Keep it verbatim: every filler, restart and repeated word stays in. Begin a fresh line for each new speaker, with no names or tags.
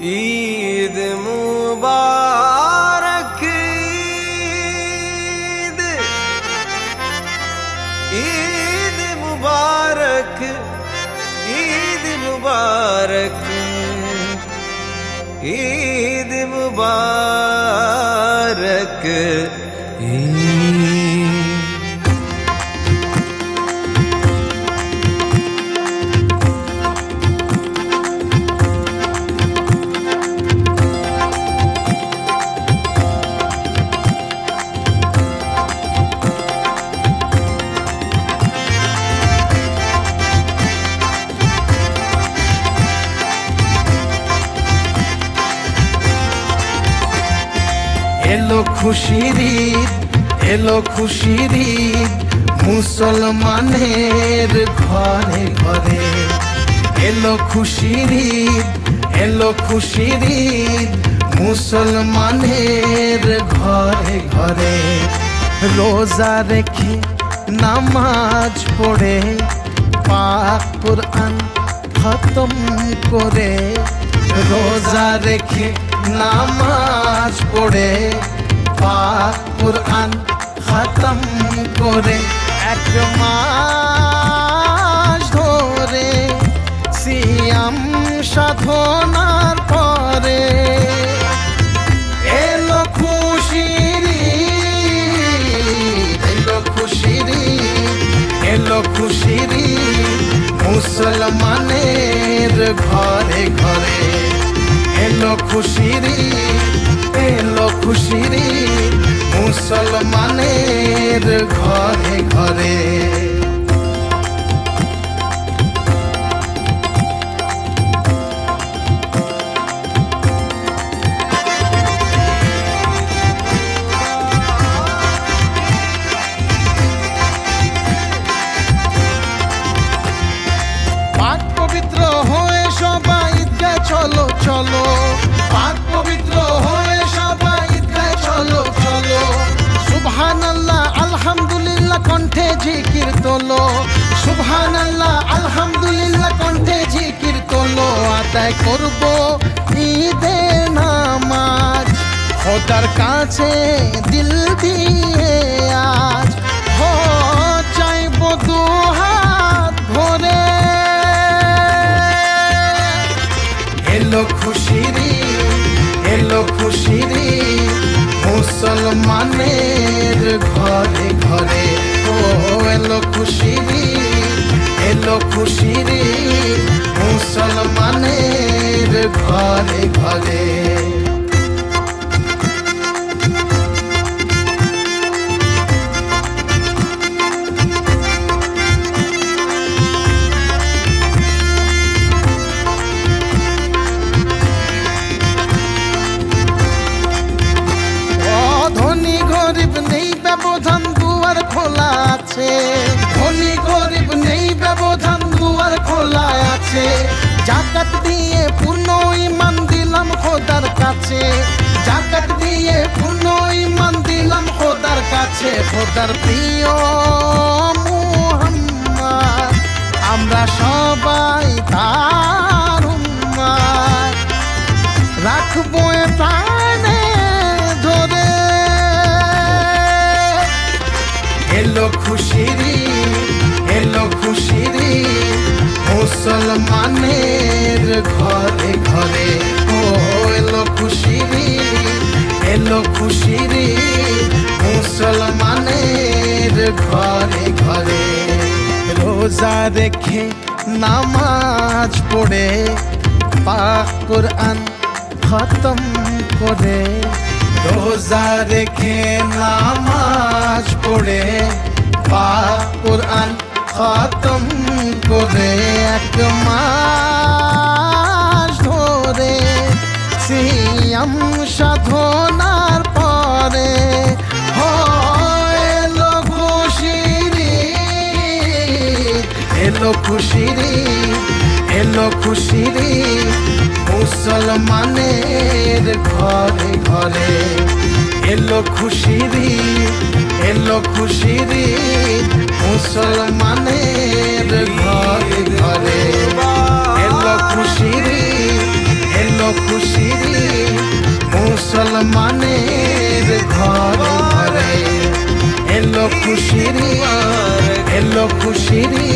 ईद मुबारक ईद ईद मुबारक ईद मुबारक ईद मुबारक ईद।
এলো খুশির ঈদ, এলো খুশির ঈদ মুসলমানের ঘরে ঘরে। এলো খুশির ঈদ, এলো খুশির ঈদ মুসলমানের ঘরে ঘরে। রোজা রেখে নামাজ পড়ে পাক কুরআন খতম করে। রোজা রেখে নামাজ পড়ে পাক কুরআন খতম করে। এক মাস ধরে সিয়াম সাধনার পরে এলো খুশির ঈদ, এলো খুশির ঈদ, এলো খুশির ঈদ মুসলমানের ঘরে ঘরে। এলো খুশির ঈদ, এলো খুশির ঈদ মুসলমানের ঘরে ঘরে। পাক পবিত্র হয়ে সবাই ঈদগাহ চলো চলো। পাক পবিত্র হয়ে সবাই ঈদগাহ চলো চলো। সুবহানাল্লাহ আলহামদুলিল্লাহ কণ্ঠে জিকির তোলো। সুবহানাল্লাহ আলহামদুলিল্লাহ কণ্ঠে জিকির তোলো। আদায় করব ঈদের নামাজ খোদার কাছে দিল দিয়ে আজ। হো চাইব দুহাত ভরে। এলো খুশির ঈদ, এলো খুশির ঈদ মুসলমানের ঘরে ঘরে। ও এলো খুশির ঈদ, এলো খুশির ঈদ মুসলমানের ঘরে ঘরে। ব্যবধান দুয়ার খোলা আছে। ধনী গরিব নেই ব্যবধান দুয়ার খোলা আছে। জাকাত দিয়ে পূর্ণ ঈমান দিলাম খোদার কাছে। জাকাত দিয়ে পূর্ণ ঈমান দিলাম খোদার কাছে। খোদার প্রিয় মুহাম্মদ আমরা সবাই তার উম্মত। রাখবো প্রাণে ধরে। এলো খুশির ঈদ, এলো খুশির ঈদ মুসলমানের ঘরে ঘরে। ও এলো খুশির ঈদ, এলো খুশির ঈদ মুসলমানের ঘরে ঘরে। রোজা রেখে নামাজ পড়ে পাক কুরআন খতম করে। রোজা রেখে নামাজ পড়ে পাক কুরআন খতম করে। এক মাস ধরে সিয়াম সাধনার পরে এলো খুশির ঈদ, এলো খুশির ঈদ, এলো খুশির ঈদ মুসলমানের ঘরে ঘরে। এলো খুশির ঈদ, এলো খুশির ঈদ মুসলমানের ঘরে ঘরে। এলো খুশির ঈদ, এলো খুশির মুসলমানের ঘরে ঘরে এলো খুশির এলো খুশির